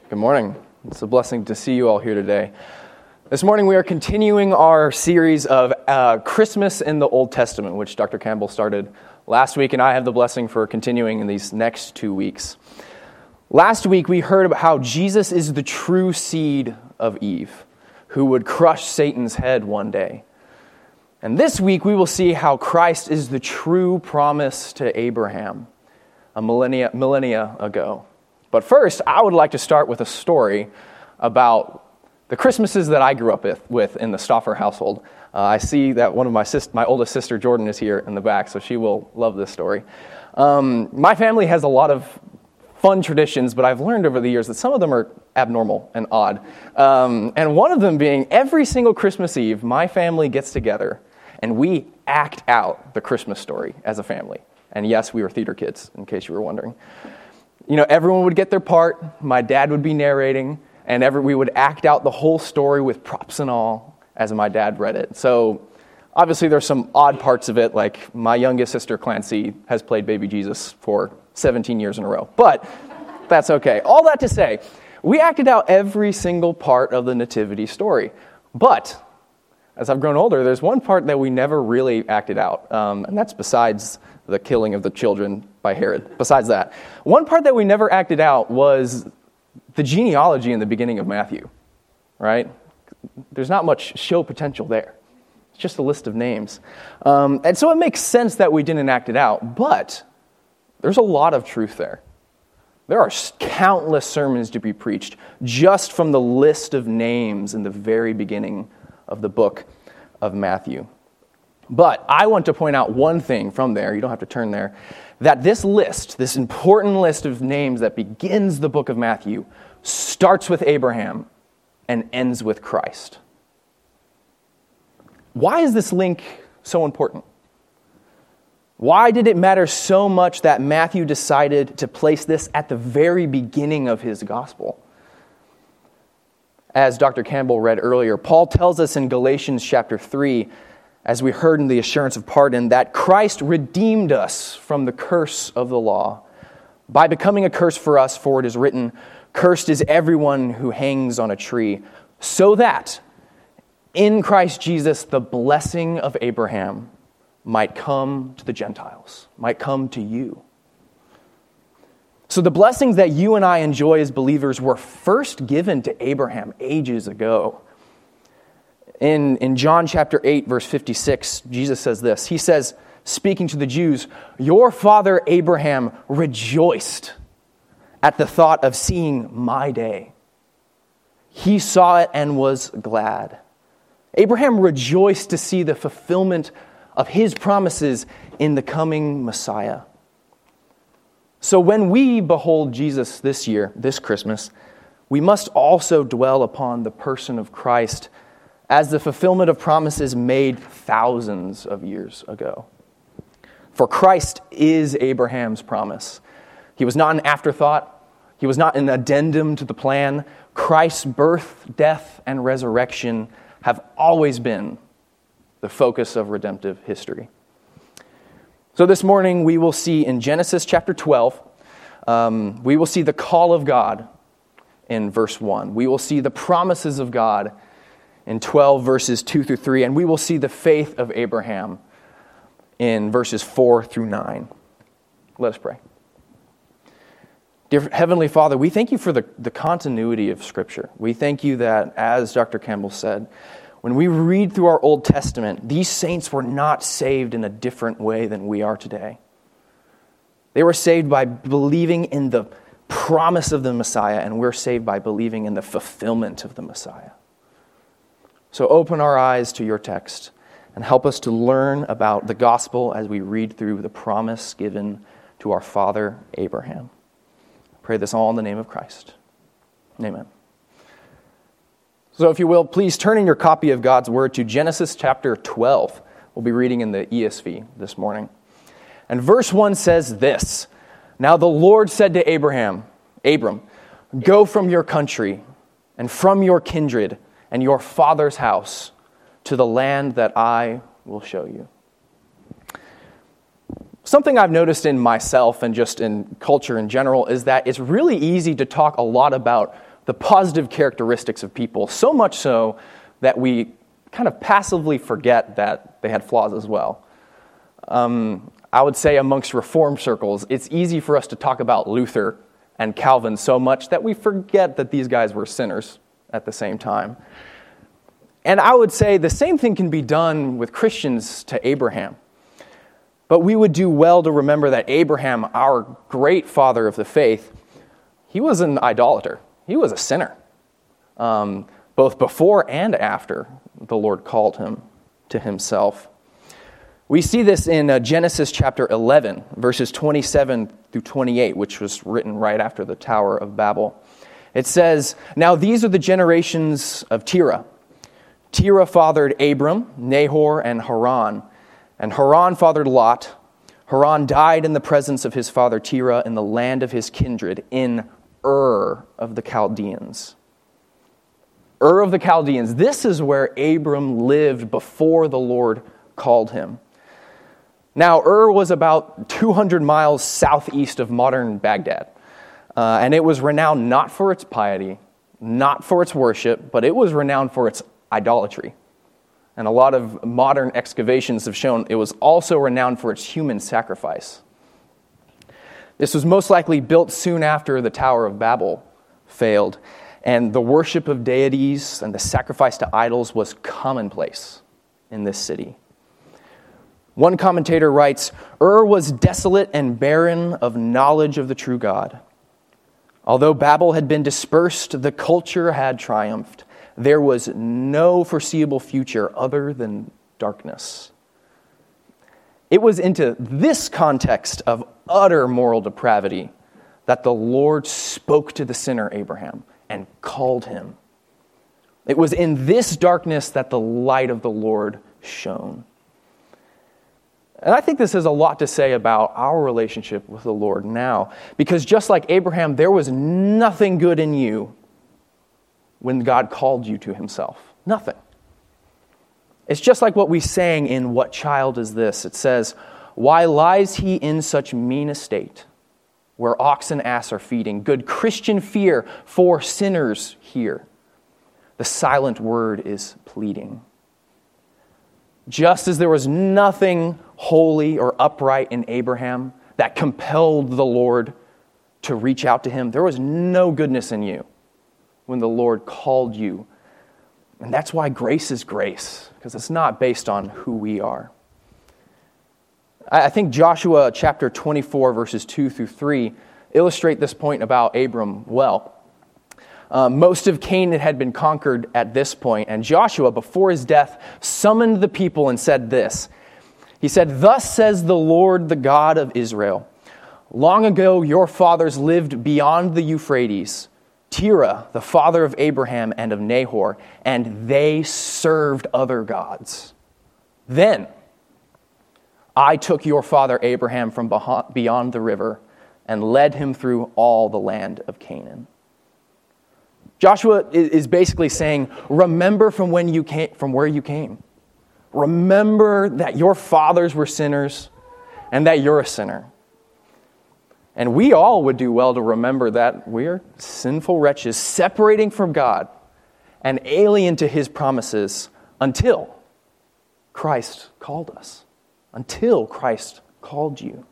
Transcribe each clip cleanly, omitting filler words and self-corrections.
Good morning. It's a blessing to see you all here today. This morning we are continuing our series of Christmas in the Old Testament, which Dr. Campbell started last week, and I have the blessing for continuing in these next 2 weeks. Last week we heard about how Jesus is the true seed of Eve, who would crush Satan's head one day. And this week we will see how Christ is the true promise to Abraham a millennia ago. But first, I would like to start with a story about the Christmases that I grew up with in the Stauffer household. I see that one of my oldest sister, Jordan, is here in the back, so she will love this story. My family has a lot of fun traditions, but I've learned over the years that some of them are abnormal and odd. And one of them being every single Christmas Eve, my family gets together and we act out the Christmas story as a family. And yes, we were theater kids, in case you were wondering. You know, everyone would get their part, my dad would be narrating, and we would act out the whole story with props and all as my dad read it. So, obviously there's some odd parts of it, like my youngest sister, Clancy, has played baby Jesus for 17 years in a row. But that's okay. All that to say, we acted out every single part of the nativity story. But, as I've grown older, there's one part that we never really acted out, and that's besides the killing of the children by Herod. Besides that, one part that we never acted out was the genealogy in the beginning of Matthew, right? There's not much show potential there. It's just a list of names. And so it makes sense that we didn't act it out, but there's a lot of truth there. There are countless sermons to be preached just from the list of names in the very beginning of the book of Matthew. But I want to point out one thing from there, you don't have to turn there, that this list, this important list of names that begins the book of Matthew, starts with Abraham and ends with Christ. Why is this link so important? Why did it matter so much that Matthew decided to place this at the very beginning of his gospel? As Dr. Campbell read earlier, Paul tells us in Galatians chapter 3, as we heard in the assurance of pardon, that Christ redeemed us from the curse of the law by becoming a curse for us, for it is written, "Cursed is everyone who hangs on a tree," so that in Christ Jesus the blessing of Abraham might come to the Gentiles, might come to you. So the blessings that you and I enjoy as believers were first given to Abraham ages ago. In John chapter 8, verse 56, Jesus says this. He says, speaking to the Jews, "Your father Abraham rejoiced at the thought of seeing my day. He saw it and was glad." Abraham rejoiced to see the fulfillment of his promises in the coming Messiah. So when we behold Jesus this year, this Christmas, we must also dwell upon the person of Christ as the fulfillment of promises made thousands of years ago. For Christ is Abraham's promise. He was not an afterthought. He was not an addendum to the plan. Christ's birth, death, and resurrection have always been the focus of redemptive history. So this morning we will see in Genesis chapter 12, we will see the call of God in verse 1. We will see the promises of God in 12 verses 2 through 3, and we will see the faith of Abraham in verses 4 through 9. Let us pray. Dear Heavenly Father, we thank you for the continuity of Scripture. We thank you that, as Dr. Campbell said, when we read through our Old Testament, these saints were not saved in a different way than we are today. They were saved by believing in the promise of the Messiah, and we're saved by believing in the fulfillment of the Messiah. So open our eyes to your text and help us to learn about the gospel as we read through the promise given to our father Abraham. I pray this all in the name of Christ. Amen. So if you will, please turn in your copy of God's Word to Genesis chapter 12. We'll be reading in the ESV this morning. And verse 1 says this, "Now the Lord said to Abram, go from your country and from your kindred and your father's house to the land that I will show you." Something I've noticed in myself and just in culture in general is that it's really easy to talk a lot about the positive characteristics of people, so much so that we kind of passively forget that they had flaws as well. I would say amongst Reformed circles, it's easy for us to talk about Luther and Calvin so much that we forget that these guys were sinners at the same time. And I would say the same thing can be done with Christians to Abraham. But we would do well to remember that Abraham, our great father of the faith, he was an idolater. He was a sinner, both before and after the Lord called him to himself. We see this in Genesis chapter 11, verses 27 through 28, which was written right after the Tower of Babel. It says, "Now these are the generations of Terah. Terah fathered Abram, Nahor, and Haran. And Haran fathered Lot. Haran died in the presence of his father Terah in the land of his kindred, in Ur of the Chaldeans." Ur of the Chaldeans. This is where Abram lived before the Lord called him. Now, Ur was about 200 miles southeast of modern Baghdad. And it was renowned not for its piety, not for its worship, but it was renowned for its idolatry. And a lot of modern excavations have shown it was also renowned for its human sacrifice. This was most likely built soon after the Tower of Babel failed, and the worship of deities and the sacrifice to idols was commonplace in this city. One commentator writes, "Ur was desolate and barren of knowledge of the true God. Although Babel had been dispersed, the culture had triumphed. There was no foreseeable future other than darkness." It was into this context of utter moral depravity that the Lord spoke to the sinner Abraham and called him. It was in this darkness that the light of the Lord shone. And I think this has a lot to say about our relationship with the Lord now. Because just like Abraham, there was nothing good in you when God called you to himself. Nothing. It's just like what we sang in What Child Is This? It says, "Why lies he in such mean estate, where ox and ass are feeding? Good Christian fear for sinners here. The silent word is pleading." Just as there was nothing holy or upright in Abraham that compelled the Lord to reach out to him, there was no goodness in you when the Lord called you. And that's why grace is grace, because it's not based on who we are. I think Joshua chapter 24, verses 2 through 3 illustrate this point about Abram well. Most of Canaan had been conquered at this point, and Joshua, before his death, summoned the people and said this. He said, "Thus says the Lord, the God of Israel, long ago your fathers lived beyond the Euphrates, Terah, the father of Abraham and of Nahor, and they served other gods. Then I took your father Abraham from beyond the river and led him through all the land of Canaan." Joshua is basically saying, remember from where you came. Remember that your fathers were sinners and that you're a sinner. And we all would do well to remember that we're sinful wretches separating from God and alien to his promises until Christ called us. Until Christ called you.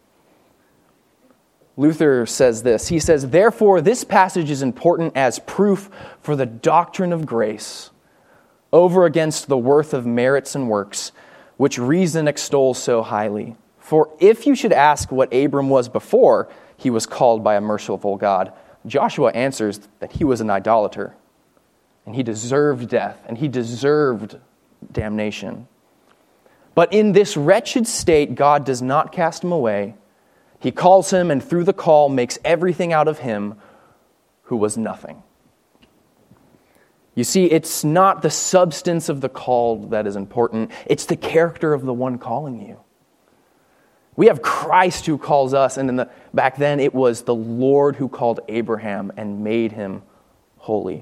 Luther says this. He says, "Therefore, this passage is important as proof for the doctrine of grace over against the worth of merits and works, which reason extols so highly. For if you should ask what Abram was before he was called by a merciful God, Joshua answers that he was an idolater, and he deserved death, and he deserved damnation. But in this wretched state, God does not cast him away. He calls him, and through the call makes everything out of him who was nothing." You see, it's not the substance of the called that is important. It's the character of the one calling you. We have Christ who calls us, and back then it was the Lord who called Abraham and made him holy.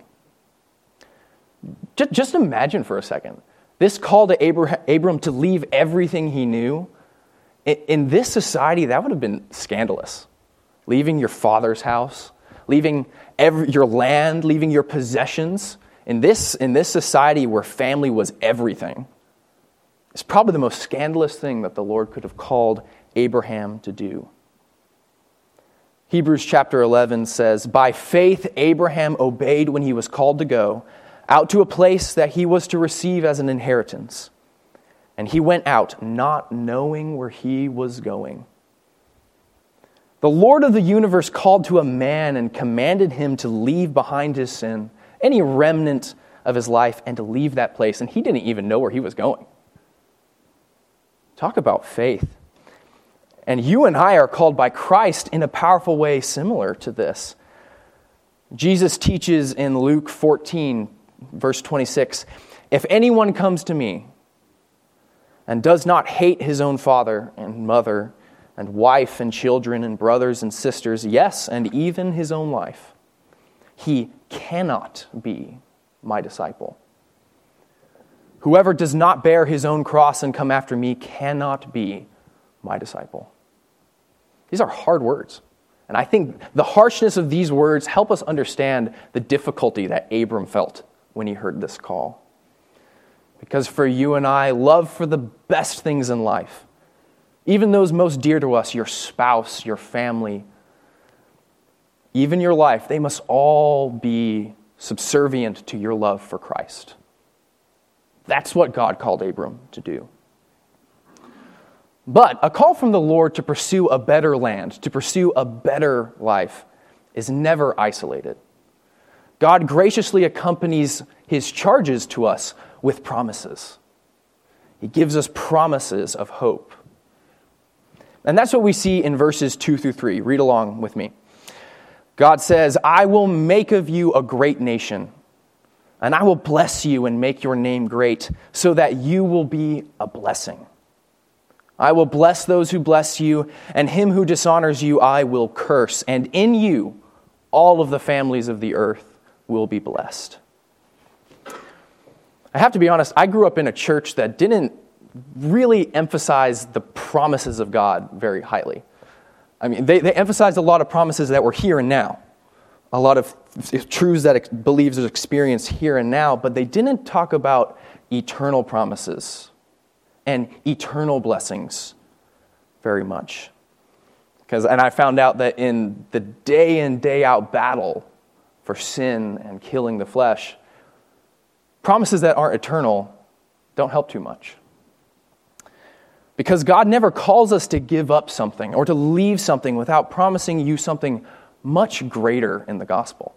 Just imagine for a second. This call to Abram to leave everything he knew. In this society, that would have been scandalous. Leaving your father's house, leaving your land, leaving your possessions. In this society where family was everything, it's probably the most scandalous thing that the Lord could have called Abraham to do. Hebrews chapter 11 says, "By faith Abraham obeyed when he was called to go out to a place that he was to receive as an inheritance. And he went out not knowing where he was going." The Lord of the universe called to a man and commanded him to leave behind his sin, any remnant of his life, and to leave that place. And he didn't even know where he was going. Talk about faith. And you and I are called by Christ in a powerful way similar to this. Jesus teaches in Luke 14, verse 26, "If anyone comes to me and does not hate his own father and mother and wife and children and brothers and sisters, yes, and even his own life, he cannot be my disciple. Whoever does not bear his own cross and come after me cannot be my disciple." These are hard words. And I think the harshness of these words help us understand the difficulty that Abram felt when he heard this call. Because for you and I, love for the best things in life, even those most dear to us, your spouse, your family, even your life, they must all be subservient to your love for Christ. That's what God called Abram to do. But a call from the Lord to pursue a better land, to pursue a better life, is never isolated. God graciously accompanies his charges to us with promises. He gives us promises of hope. And that's what we see in verses 2 through 3. Read along with me. God says, "I will make of you a great nation, and I will bless you and make your name great, so that you will be a blessing. I will bless those who bless you, and him who dishonors you I will curse, and in you all of the families of the earth will be blessed." I have to be honest, I grew up in a church that didn't really emphasize the promises of God very highly. I mean, they emphasized a lot of promises that were here and now, a lot of truths that believers experience here and now, but they didn't talk about eternal promises and eternal blessings very much. And I found out that in the day in, day out battle for sin and killing the flesh, promises that aren't eternal don't help too much. Because God never calls us to give up something or to leave something without promising you something much greater in the gospel.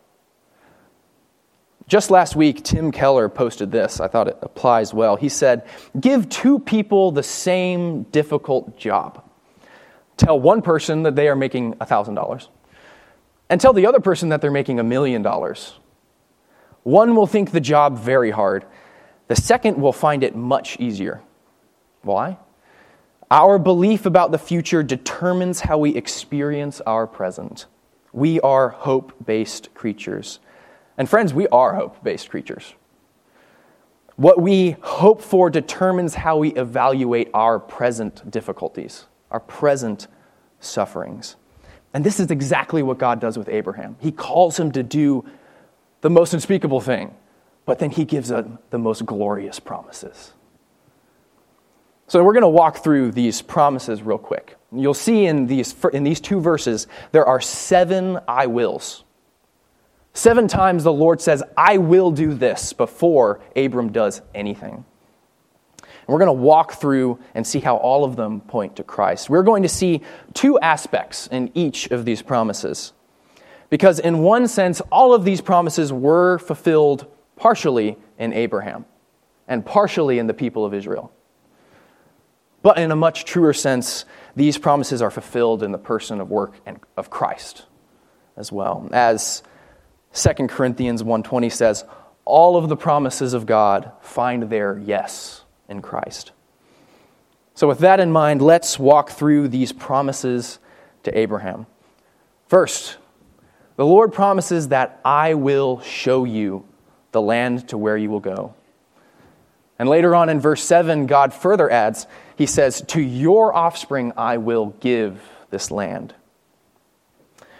Just last week, Tim Keller posted this. I thought it applies well. He said, "Give two people the same difficult job. Tell one person that they are making $1,000, and tell the other person that they're making $1 million. One will think the job very hard. The second will find it much easier. Why? Our belief about the future determines how we experience our present. We are hope-based creatures." And friends, we are hope-based creatures. What we hope for determines how we evaluate our present difficulties, our present sufferings. And this is exactly what God does with Abraham. He calls him to do the most unspeakable thing, but then he gives him the most glorious promises. So we're going to walk through these promises real quick. You'll see in these two verses, there are 7 I wills. 7 times the Lord says, "I will do this," before Abram does anything. And we're going to walk through and see how all of them point to Christ. We're going to see 2 aspects in each of these promises. Because in one sense, all of these promises were fulfilled partially in Abraham and partially in the people of Israel. But in a much truer sense, these promises are fulfilled in the person of work and of Christ as well. As 2 Corinthians 1:20 says, all of the promises of God find their yes in Christ. So with that in mind, let's walk through these promises to Abraham. First, the Lord promises that I will show you the land to where you will go. And later on in verse 7, God further adds, he says, "To your offspring I will give this land."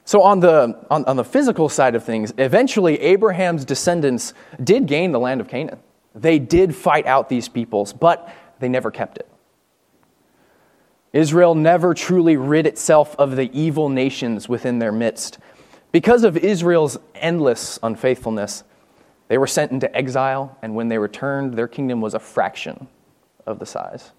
So on the physical side of things, eventually Abraham's descendants did gain the land of Canaan. They did fight out these peoples, but they never kept it. Israel never truly rid itself of the evil nations within their midst. Because of Israel's endless unfaithfulness, they were sent into exile, and when they returned, their kingdom was a fraction of the size.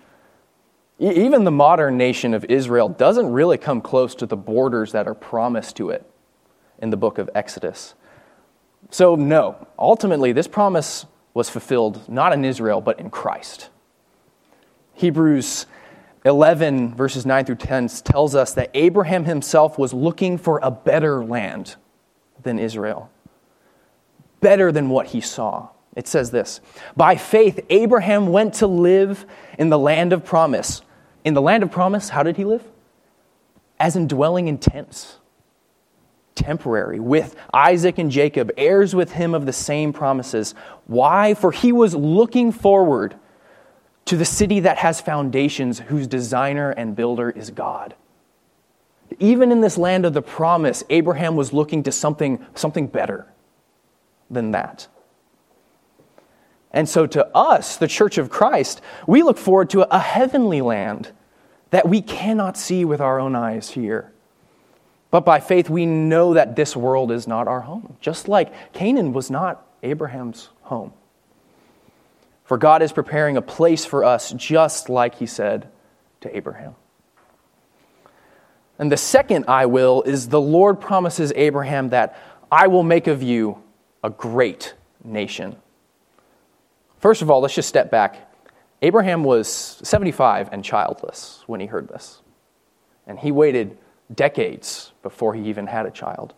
Even the modern nation of Israel doesn't really come close to the borders that are promised to it in the book of Exodus. So no, ultimately this promise was fulfilled not in Israel, but in Christ. Hebrews 11, verses 9 through 10 tells us that Abraham himself was looking for a better land than Israel. Better than what he saw. It says this, by faith, Abraham went to live in the land of promise. In the land of promise, how did he live? As in dwelling in tents. Temporary, with Isaac and Jacob, heirs with him of the same promises. Why? For he was looking forward to the city that has foundations, whose designer and builder is God. Even in this land of the promise, Abraham was looking to something better than that. And so to us, the Church of Christ, we look forward to a heavenly land that we cannot see with our own eyes here. But by faith, we know that this world is not our home, just like Canaan was not Abraham's home. For God is preparing a place for us, just like he said to Abraham. And the second I will is the Lord promises Abraham that I will make of you a great nation. First of all, let's just step back. Abraham was 75 and childless when he heard this. And he waited decades before he even had a child.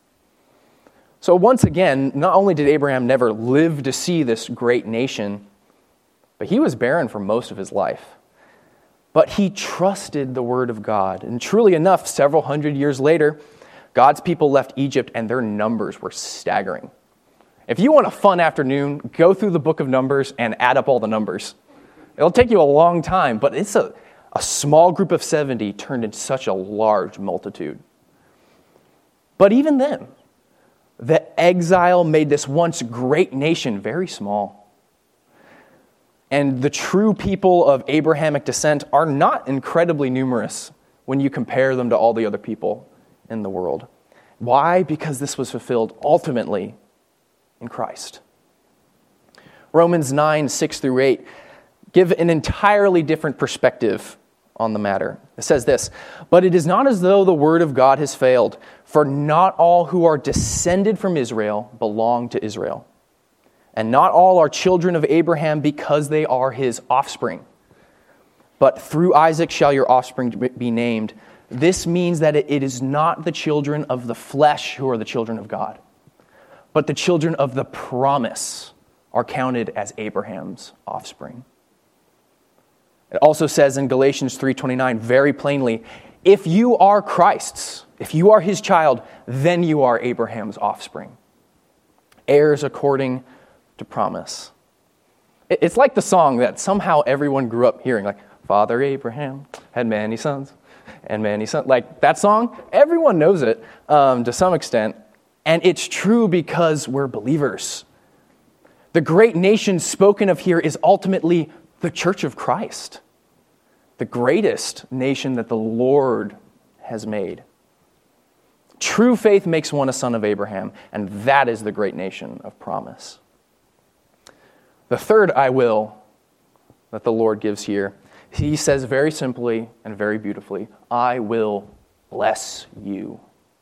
So once again, not only did Abraham never live to see this great nation, but he was barren for most of his life. But he trusted the word of God. And truly enough, several hundred years later, God's people left Egypt and their numbers were staggering. If you want a fun afternoon, go through the book of Numbers and add up all the numbers. It'll take you a long time, but it's a small group of 70 turned into such a large multitude. But even then, the exile made this once great nation very small. And the true people of Abrahamic descent are not incredibly numerous when you compare them to all the other people in the world. Why? Because this was fulfilled ultimately in Christ. Romans 9, 6 through 8 give an entirely different perspective on the matter. It says this, but it is not as though the word of God has failed, for not all who are descended from Israel belong to Israel. And not all are children of Abraham because they are his offspring. But through Isaac shall your offspring be named. This means that it is not the children of the flesh who are the children of God, but the children of the promise are counted as Abraham's offspring. It also says in Galatians 3:29 very plainly, if you are Christ's, if you are his child, then you are Abraham's offspring. Heirs according to promise. It's like the song that somehow everyone grew up hearing, like, Father Abraham had many sons and many sons. Like that song, everyone knows it to some extent. And it's true because we're believers. The great nation spoken of here is ultimately the Church of Christ, the greatest nation that the Lord has made. True faith makes one a son of Abraham, and that is the great nation of promise. The third I will that the Lord gives here, he says very simply and very beautifully, I will bless you.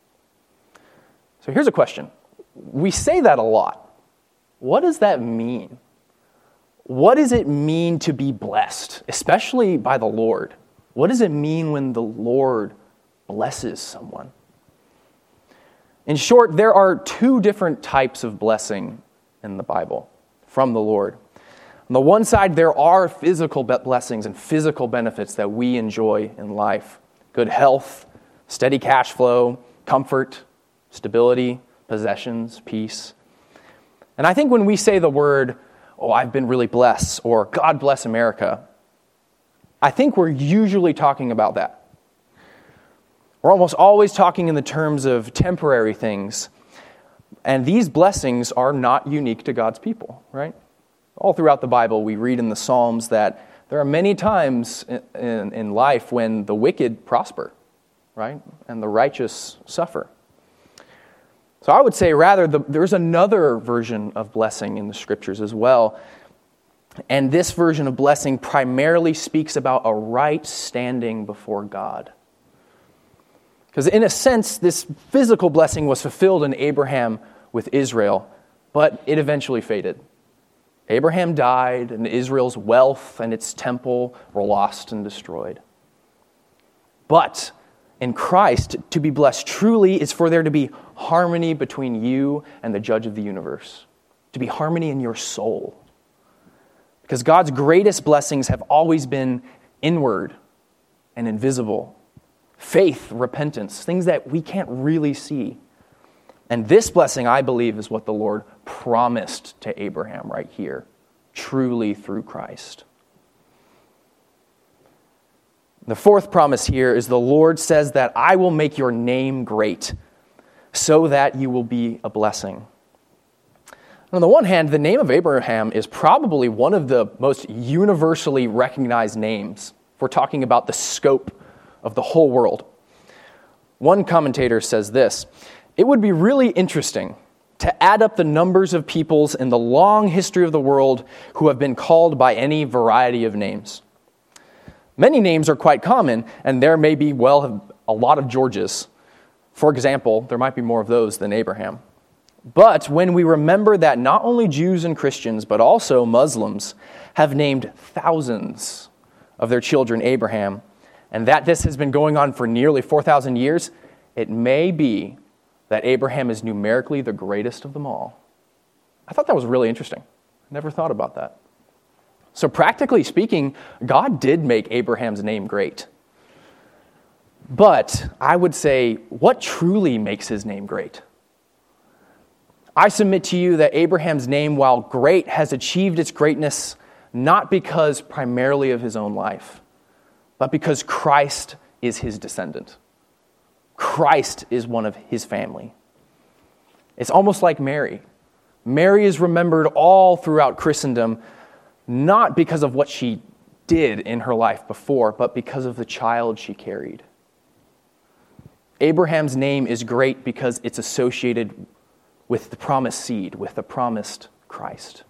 So here's a question. We say that a lot. What does that mean? What does it mean to be blessed, especially by the Lord? What does it mean when the Lord blesses someone? In short, there are two different types of blessing in the Bible from the Lord. On the one side, there are physical blessings and physical benefits that we enjoy in life. Good health, steady cash flow, comfort, stability, possessions, peace. And I think when we say the word, oh, I've been really blessed, or God bless America, I think we're usually talking about that. We're almost always talking in the terms of temporary things. And these blessings are not unique to God's people, right? All throughout the Bible, we read in the Psalms that there are many times in life when the wicked prosper, right? And the righteous suffer. So I would say rather there's another version of blessing in the Scriptures as well. And this version of blessing primarily speaks about a right standing before God. Because in a sense, this physical blessing was fulfilled in Abraham with Israel, but it eventually faded. Abraham died, and Israel's wealth and its temple were lost and destroyed. But in Christ, to be blessed truly is for there to be harmony between you and the judge of the universe. To be harmony in your soul. Because God's greatest blessings have always been inward and invisible. Faith, repentance, things that we can't really see. And this blessing, I believe, is what the Lord promised to Abraham right here, truly through Christ. The fourth promise here is the Lord says that I will make your name great so that you will be a blessing. On the one hand, the name of Abraham is probably one of the most universally recognized names if we're talking about the scope of the whole world. One commentator says this: it would be really interesting to add up the numbers of peoples in the long history of the world who have been called by any variety of names. Many names are quite common, and there may be, a lot of Georges. For example, there might be more of those than Abraham. But when we remember that not only Jews and Christians, but also Muslims have named thousands of their children Abraham, and that this has been going on for nearly 4,000 years, it may be that Abraham is numerically the greatest of them all. I thought that was really interesting. Never thought about that. So practically speaking, God did make Abraham's name great. But I would say, what truly makes his name great? I submit to you that Abraham's name, while great, has achieved its greatness not because primarily of his own life, but because Christ is his descendant. Christ is one of his family. It's almost like Mary. Mary is remembered all throughout Christendom, not because of what she did in her life before, but because of the child she carried. Abraham's name is great because it's associated with the promised seed, with the promised Christ.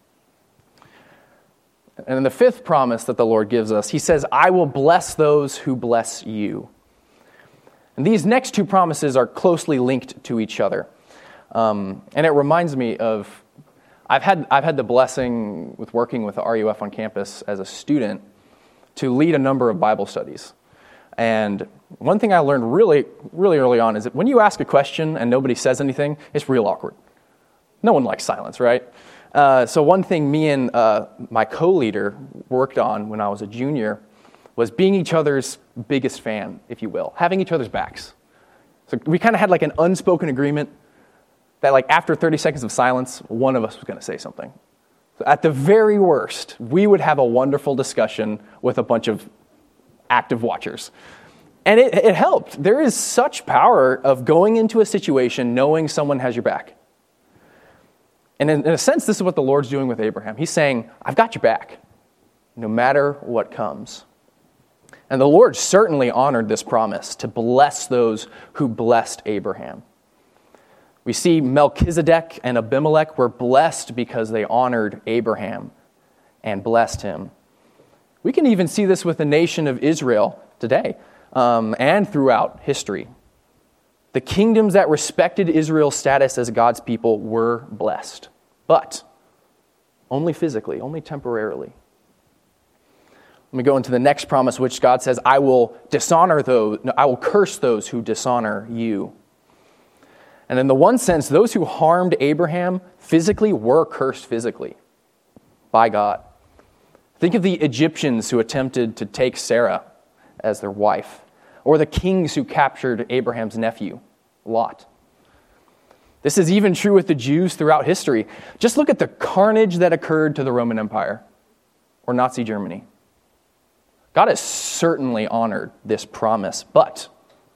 And in the fifth promise that the Lord gives us, he says, I will bless those who bless you. And these next two promises are closely linked to each other. And it reminds me of, I've had the blessing with working with the RUF on campus as a student to lead a number of Bible studies. And one thing I learned really, really early on is that when you ask a question and nobody says anything, it's real awkward. No one likes silence, right? So one thing me and my co-leader worked on when I was a junior was being each other's biggest fan, if you will, having each other's backs. So we kind of had like an unspoken agreement that like after 30 seconds of silence, one of us was going to say something. So at the very worst, we would have a wonderful discussion with a bunch of active watchers. And it helped. There is such power of going into a situation knowing someone has your back. And in a sense, this is what the Lord's doing with Abraham. He's saying, I've got your back, no matter what comes. And the Lord certainly honored this promise to bless those who blessed Abraham. We see Melchizedek and Abimelech were blessed because they honored Abraham and blessed him. We can even see this with the nation of Israel today and throughout history. The kingdoms that respected Israel's status as God's people were blessed, but only physically, only temporarily. Let me go into the next promise, which God says, I will curse those who dishonor you. And in the one sense, those who harmed Abraham physically were cursed physically by God. Think of the Egyptians who attempted to take Sarah as their wife, or the kings who captured Abraham's nephew, Lot. This is even true with the Jews throughout history. Just look at the carnage that occurred to the Roman Empire or Nazi Germany. God has certainly honored this promise, but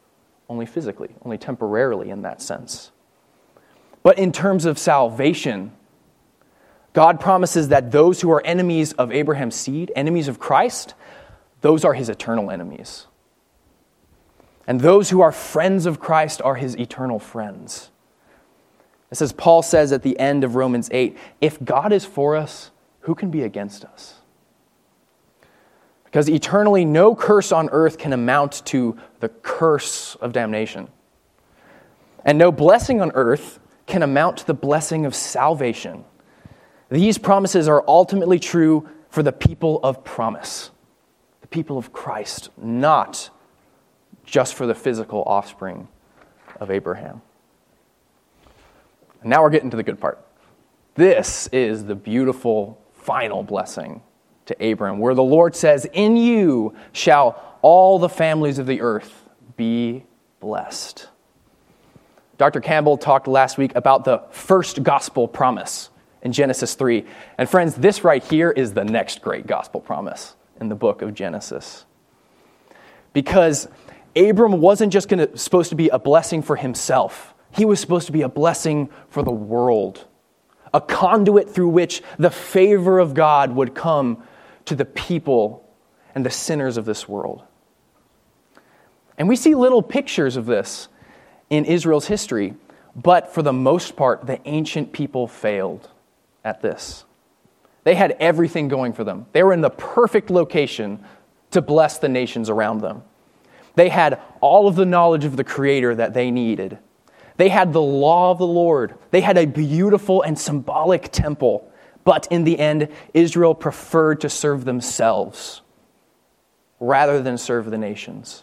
only physically, only temporarily in that sense. But in terms of salvation, God promises that those who are enemies of Abraham's seed, enemies of Christ, those are his eternal enemies. And those who are friends of Christ are his eternal friends. As Paul says at the end of Romans 8, if God is for us, who can be against us? Because eternally, no curse on earth can amount to the curse of damnation. And no blessing on earth can amount to the blessing of salvation. These promises are ultimately true for the people of promise, the people of Christ, not just for the physical offspring of Abraham. And now we're getting to the good part. This is the beautiful final blessing to Abram, where the Lord says, "In you shall all the families of the earth be blessed." Dr. Campbell talked last week about the first gospel promise in Genesis 3. And friends, this right here is the next great gospel promise in the book of Genesis. Because Abram wasn't just supposed to be a blessing for himself. He was supposed to be a blessing for the world. A conduit through which the favor of God would come to the people and the sinners of this world. And we see little pictures of this in Israel's history, but for the most part, the ancient people failed at this. They had everything going for them. They were in the perfect location to bless the nations around them. They had all of the knowledge of the Creator that they needed. They had the law of the Lord. They had a beautiful and symbolic temple. But in the end, Israel preferred to serve themselves rather than serve the nations.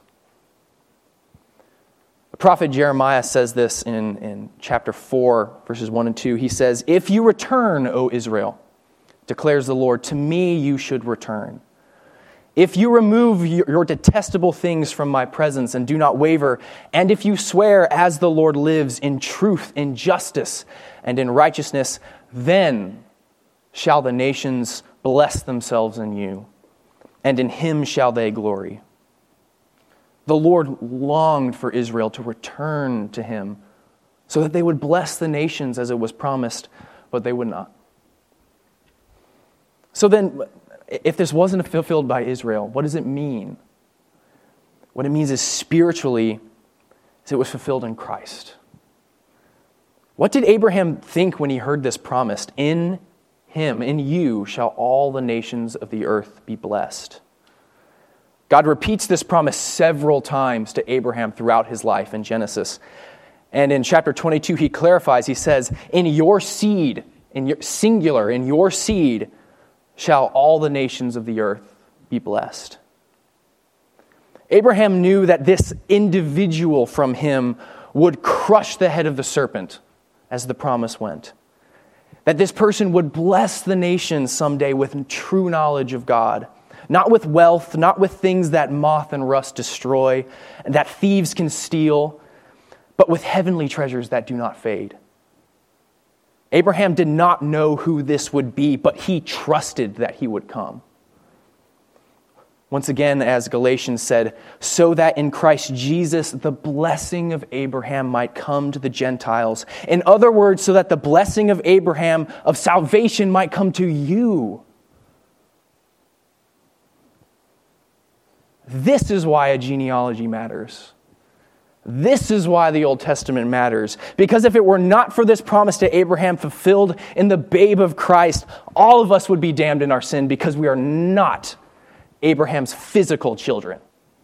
The prophet Jeremiah says this in chapter 4, verses 1 and 2. He says, "If you return, O Israel, declares the Lord, to me you should return. If you remove your detestable things from my presence and do not waver, and if you swear as the Lord lives in truth, in justice, and in righteousness, then shall the nations bless themselves in you, and in him shall they glory." The Lord longed for Israel to return to him so that they would bless the nations as it was promised, but they would not. So then, if this wasn't fulfilled by Israel, what does it mean? What it means is spiritually, it was fulfilled in Christ. What did Abraham think when he heard this promise? In him, in you, shall all the nations of the earth be blessed. God repeats this promise several times to Abraham throughout his life in Genesis. And in chapter 22, he clarifies, he says, in your seed, in your singular, in your seed, shall all the nations of the earth be blessed. Abraham knew that this individual from him would crush the head of the serpent, as the promise went. That this person would bless the nations someday with true knowledge of God. Not with wealth, not with things that moth and rust destroy, and that thieves can steal, but with heavenly treasures that do not fade. Abraham did not know who this would be, but he trusted that he would come. Once again, as Galatians said, so that in Christ Jesus the blessing of Abraham might come to the Gentiles. In other words, so that the blessing of Abraham of salvation might come to you. This is why a genealogy matters. This is why the Old Testament matters. Because if it were not for this promise to Abraham fulfilled in the babe of Christ, all of us would be damned in our sin because we are not Abraham's physical children.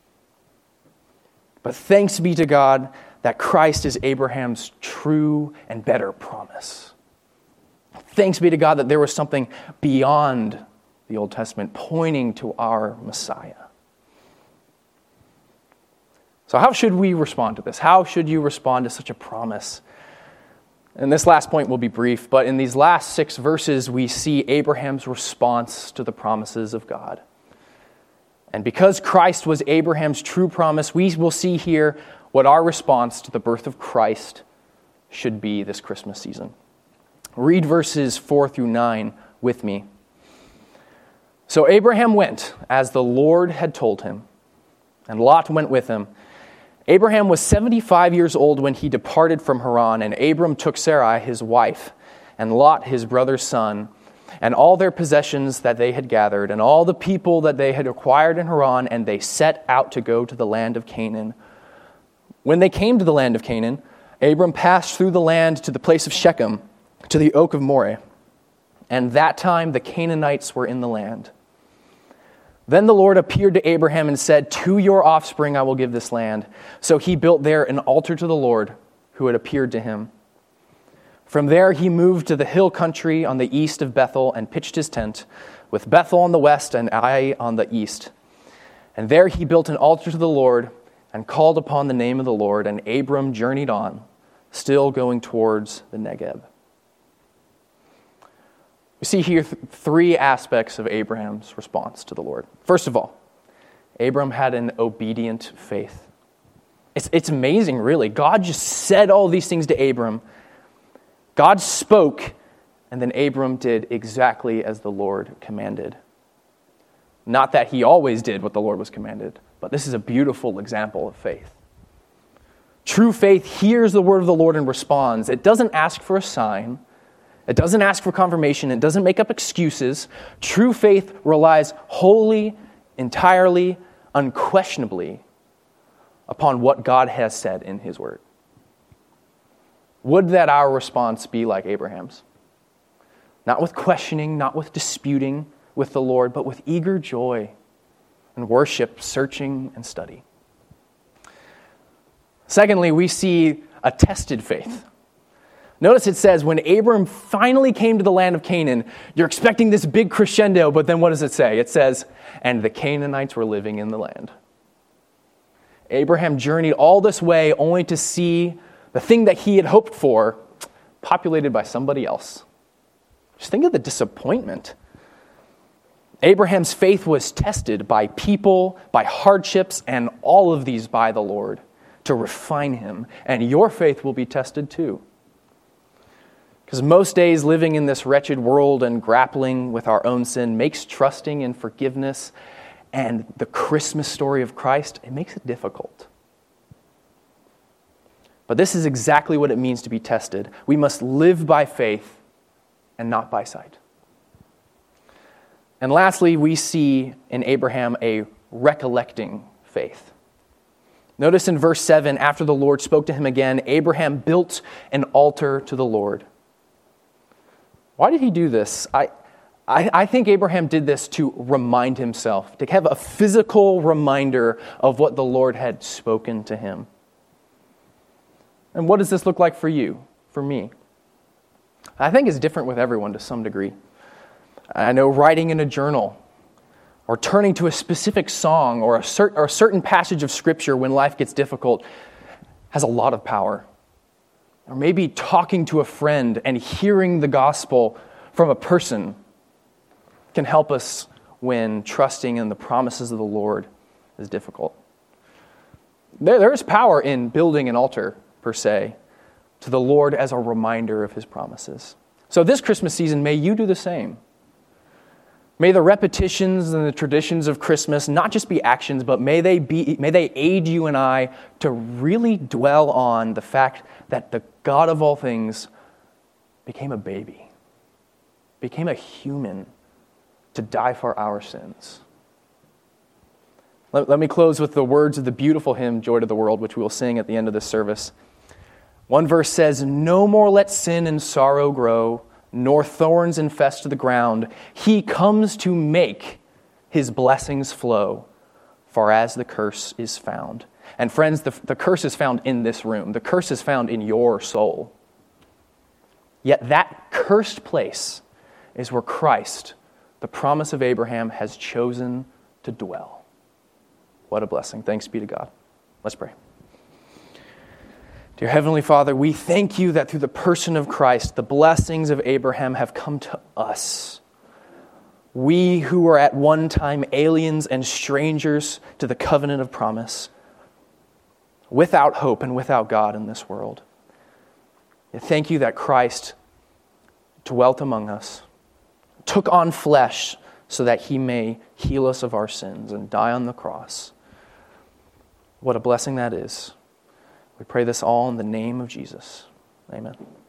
But thanks be to God that Christ is Abraham's true and better promise. Thanks be to God that there was something beyond the Old Testament pointing to our Messiah. So how should we respond to this? How should you respond to such a promise? And this last point will be brief, but in these last 6 verses, we see Abraham's response to the promises of God. And because Christ was Abraham's true promise, we will see here what our response to the birth of Christ should be this Christmas season. Read verses 4 through 9 with me. So Abraham went as the Lord had told him, and Lot went with him. Abraham was 75 years old when he departed from Haran, and Abram took Sarai, his wife, and Lot, his brother's son, and all their possessions that they had gathered, and all the people that they had acquired in Haran, and they set out to go to the land of Canaan. When they came to the land of Canaan, Abram passed through the land to the place of Shechem, to the oak of Moreh. And that time the Canaanites were in the land. Then the Lord appeared to Abraham and said, "To your offspring I will give this land." So he built there an altar to the Lord who had appeared to him. From there he moved to the hill country on the east of Bethel and pitched his tent, with Bethel on the west and Ai on the east. And there he built an altar to the Lord and called upon the name of the Lord, and Abram journeyed on, still going towards the Negeb. We see here three aspects of Abraham's response to the Lord. First of all, Abram had an obedient faith. It's amazing, really. God just said all these things to Abram. God spoke, and then Abram did exactly as the Lord commanded. Not that he always did what the Lord was commanded, but this is a beautiful example of faith. True faith hears the word of the Lord and responds. It doesn't ask for a sign. It doesn't ask for confirmation. It doesn't make up excuses. True faith relies wholly, entirely, unquestionably upon what God has said in his word. Would that our response be like Abraham's? Not with questioning, not with disputing with the Lord, but with eager joy and worship, searching and study. Secondly, we see a tested faith. Notice it says, when Abram finally came to the land of Canaan, you're expecting this big crescendo, but then what does it say? It says, and the Canaanites were living in the land. Abraham journeyed all this way only to see the thing that he had hoped for populated by somebody else. Just think of the disappointment. Abraham's faith was tested by people, by hardships, and all of these by the Lord to refine him. And your faith will be tested too. Because most days living in this wretched world and grappling with our own sin makes trusting in forgiveness and the Christmas story of Christ, it makes it difficult. But this is exactly what it means to be tested. We must live by faith and not by sight. And lastly, we see in Abraham a recollecting faith. Notice in verse 7, after the Lord spoke to him again, Abraham built an altar to the Lord. Why did he do this? I think Abraham did this to remind himself, to have a physical reminder of what the Lord had spoken to him. And what does this look like for you, for me? I think it's different with everyone to some degree. I know writing in a journal, or turning to a specific song, or a certain passage of Scripture when life gets difficult has a lot of power. Or maybe talking to a friend and hearing the gospel from a person can help us when trusting in the promises of the Lord is difficult. There is power in building an altar, per se, to the Lord as a reminder of his promises. So this Christmas season, may you do the same. May the repetitions and the traditions of Christmas not just be actions, but may they aid you and I to really dwell on the fact that the God of all things became a baby, became a human to die for our sins. Let me close with the words of the beautiful hymn, Joy to the World, which we will sing at the end of this service. One verse says, "No more let sin and sorrow grow, nor thorns infest the ground. He comes to make his blessings flow, far as the curse is found." And friends, the curse is found in this room. The curse is found in your soul. Yet that cursed place is where Christ, the promise of Abraham, has chosen to dwell. What a blessing. Thanks be to God. Let's pray. Dear Heavenly Father, we thank you that through the person of Christ, the blessings of Abraham have come to us. We who were at one time aliens and strangers to the covenant of promise, without hope and without God in this world. Thank you that Christ dwelt among us, took on flesh so that he may heal us of our sins and die on the cross. What a blessing that is. We pray this all in the name of Jesus. Amen.